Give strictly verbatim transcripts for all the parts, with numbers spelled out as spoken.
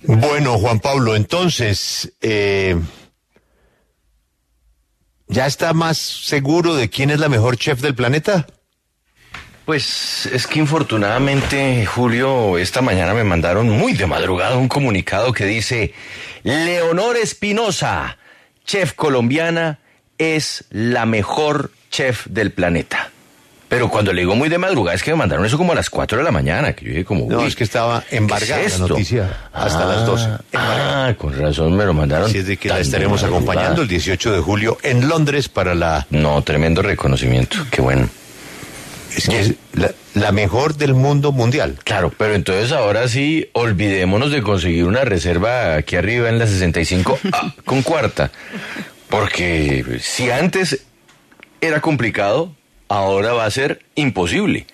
Bueno, Juan Pablo, entonces, eh, ¿ya está más seguro de quién es la mejor chef del planeta? Pues es que infortunadamente, Julio, esta mañana me mandaron muy de madrugada un comunicado que dice: Leonor Espinosa, chef colombiana, es la mejor chef del planeta. Pero cuando le digo muy de madrugada es que me mandaron eso como a las cuatro de la mañana, que yo dije como... No, es que estaba embargada ¿qué es la noticia hasta ah, las doce. Ah, con razón me lo mandaron. Así es de que la estaremos acompañando el dieciocho de julio en Londres para la... No, tremendo reconocimiento, qué bueno. Es que es la, la mejor del mundo mundial. Claro, pero entonces ahora sí, olvidémonos de conseguir una reserva aquí arriba en la sesenta y cinco ah, con cuarta. Porque si antes era complicado, ahora va a ser imposible.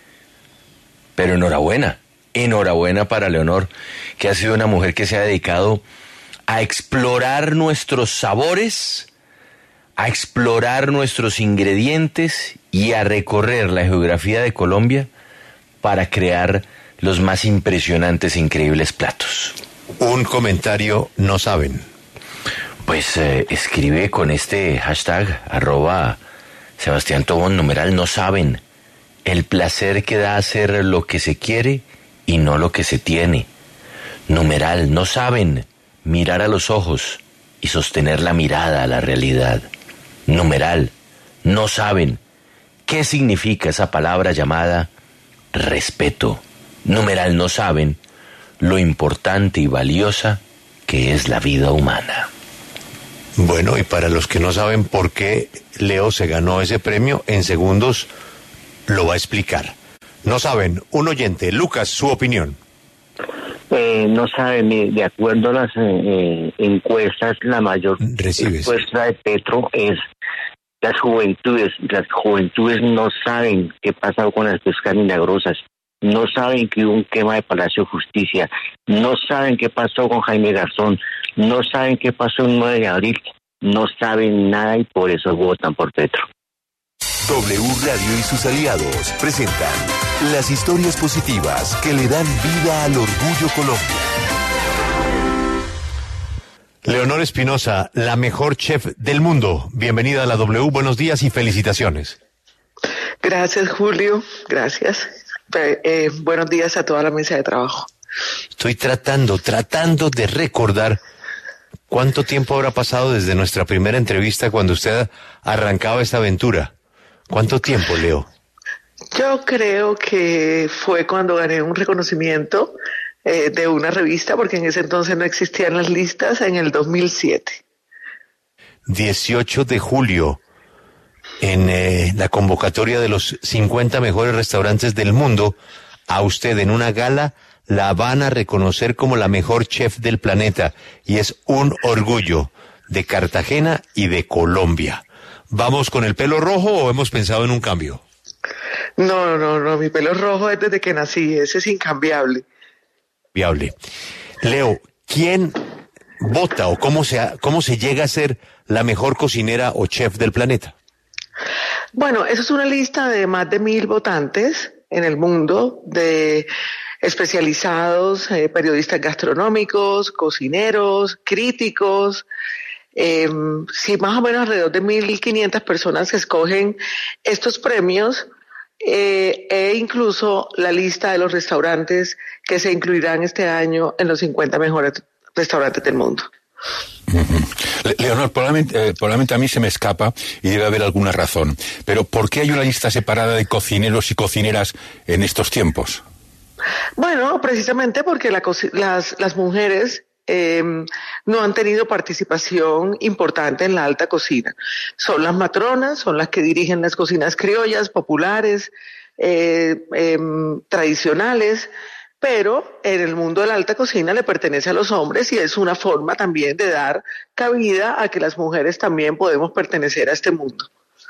Pero enhorabuena, enhorabuena para Leonor, que ha sido una mujer que se ha dedicado a explorar nuestros sabores, a explorar nuestros ingredientes y a recorrer la geografía de Colombia para crear los más impresionantes e increíbles platos. Un comentario, no saben. Pues eh, escribe con este hashtag, arroba Sebastián Tobón, numeral no saben. El placer que da hacer lo que se quiere y no lo que se tiene. Numeral no saben mirar a los ojos y sostener la mirada a la realidad. Numeral no saben qué significa esa palabra llamada respeto. Numeral no saben lo importante y valiosa que es la vida humana. Bueno, y para los que no saben por qué Leo se ganó ese premio, en segundos lo va a explicar. No saben, un oyente, Lucas, su opinión. Eh, no saben, de acuerdo a las eh, encuestas, la mayor Recibes. encuesta de Petro es las juventudes. Las juventudes no saben qué pasó con las pescas milagrosas, no saben que hubo un quema de Palacio de Justicia, no saben qué pasó con Jaime Garzón, no saben qué pasó el nueve de abril, no saben nada y por eso votan por Petro. W Radio y sus aliados presentan las historias positivas que le dan vida al orgullo Colombia. Leonor Espinosa, la mejor chef del mundo. Bienvenida a la W, buenos días y felicitaciones. Gracias, Julio, gracias. Eh, buenos días a toda la mesa de trabajo. Estoy tratando, tratando de recordar cuánto tiempo habrá pasado desde nuestra primera entrevista cuando usted arrancaba esta aventura. ¿Cuánto tiempo, Leo? Yo creo que fue cuando gané un reconocimiento eh, de una revista, porque en ese entonces no existían las listas, en el dos mil siete. dieciocho de julio, en eh, la convocatoria de los cincuenta mejores restaurantes del mundo, a usted en una gala la van a reconocer como la mejor chef del planeta, y es un orgullo de Cartagena y de Colombia. ¿Vamos con el pelo rojo o hemos pensado en un cambio? No, no, no, mi pelo rojo es desde que nací, ese es incambiable. Viable. Leo, ¿quién vota o cómo se, cómo se llega a ser la mejor cocinera o chef del planeta? Bueno, eso es una lista de más de mil votantes en el mundo, de especializados, eh, periodistas gastronómicos, cocineros, críticos. Eh, sí, más o menos alrededor de mil quinientas personas que escogen estos premios, eh, e incluso la lista de los restaurantes que se incluirán este año en los cincuenta mejores restaurantes del mundo. Uh-huh. Leonor, probablemente, eh, probablemente a mí se me escapa y debe haber alguna razón, pero ¿por qué hay una lista separada de cocineros y cocineras en estos tiempos? Bueno, precisamente porque la, las, las mujeres Eh, no han tenido participación importante en la alta cocina. Son las matronas, son las que dirigen las cocinas criollas, populares, eh, eh, tradicionales, pero en el mundo de la alta cocina le pertenece a los hombres y es una forma también de dar cabida a que las mujeres también podemos pertenecer a este mundo.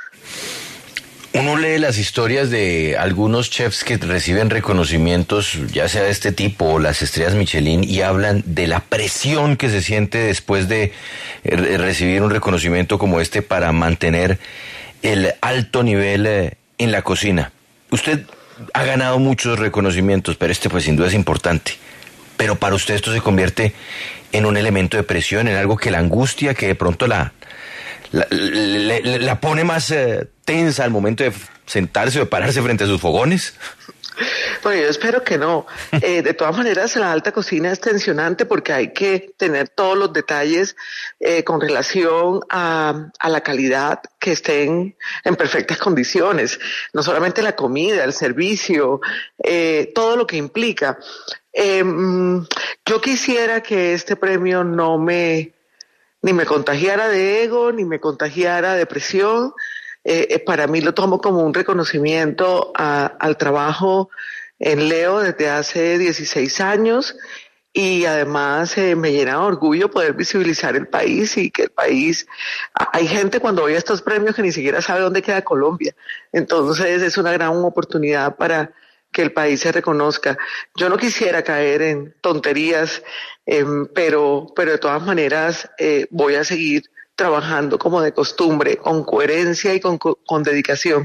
Uno lee las historias de algunos chefs que reciben reconocimientos, ya sea de este tipo o las estrellas Michelin, y hablan de la presión que se siente después de eh, recibir un reconocimiento como este para mantener el alto nivel eh, en la cocina. Usted ha ganado muchos reconocimientos, pero este pues sin duda es importante. pero para usted esto se convierte en un elemento de presión, en algo que la angustia, que de pronto la, la, la, la, la pone más eh, tensa al momento de sentarse o de pararse frente a sus fogones. Bueno, yo espero que no. Eh, de todas maneras, la alta cocina es tensionante porque hay que tener todos los detalles eh, con relación a, a la calidad, que estén en perfectas condiciones. No solamente la comida, el servicio, eh, todo lo que implica. Eh, yo quisiera que este premio no me, ni me contagiara de ego, ni me contagiara de presión. Eh, para mí lo tomo como un reconocimiento a, al trabajo en Leo desde hace dieciséis años y además eh, me llena de orgullo poder visibilizar el país y que el país, hay gente cuando oye estos premios que ni siquiera sabe dónde queda Colombia, entonces es una gran oportunidad para que el país se reconozca. Yo no quisiera caer en tonterías, eh, pero, pero de todas maneras eh, voy a seguir trabajando como de costumbre, con coherencia y con, con dedicación.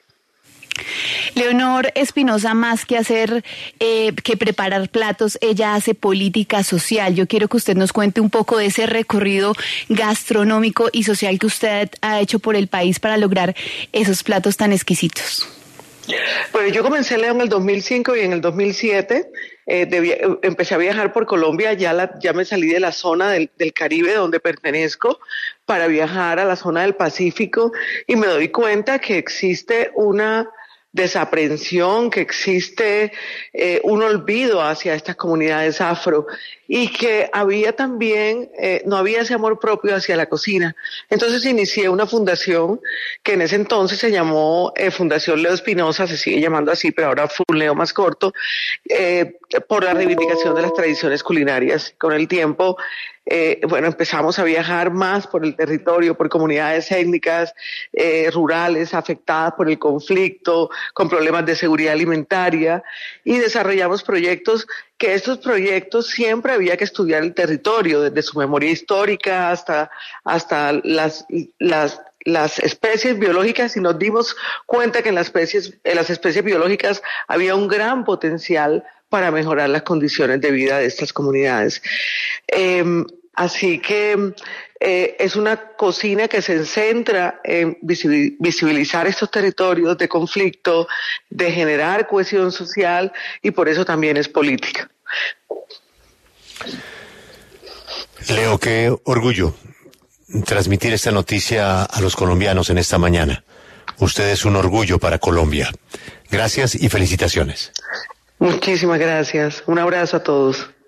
Leonor Espinosa, más que hacer, eh, que preparar platos, ella hace política social. Yo quiero que usted nos cuente un poco de ese recorrido gastronómico y social que usted ha hecho por el país para lograr esos platos tan exquisitos. Bueno, yo comencé en Leo en el dos mil cinco y en el dos mil siete eh, debía, empecé a viajar por Colombia, ya, la, ya me salí de la zona del, del Caribe donde pertenezco para viajar a la zona del Pacífico y me doy cuenta que existe una desaprensión, que existe eh, un olvido hacia estas comunidades afro y que había también, eh, no había ese amor propio hacia la cocina. Entonces inicié una fundación que en ese entonces se llamó eh, Fundación Leo Espinosa, se sigue llamando así, pero ahora fue un Leo más corto, eh, por la reivindicación de las tradiciones culinarias. Con el tiempo, eh, bueno, empezamos a viajar más por el territorio, por comunidades étnicas, eh, rurales, afectadas por el conflicto, con problemas de seguridad alimentaria, y desarrollamos proyectos que estos proyectos siempre había que estudiar el territorio, desde su memoria histórica hasta, hasta las, las, las especies biológicas, y nos dimos cuenta que en las especies, en las especies biológicas había un gran potencial para mejorar las condiciones de vida de estas comunidades. Eh, así que eh, es una cocina que se centra en visibilizar estos territorios de conflicto, de generar cohesión social, y por eso también es política. Leo, qué orgullo transmitir esta noticia a los colombianos en esta mañana. Usted es un orgullo para Colombia. Gracias y felicitaciones. Muchísimas gracias. Un abrazo a todos.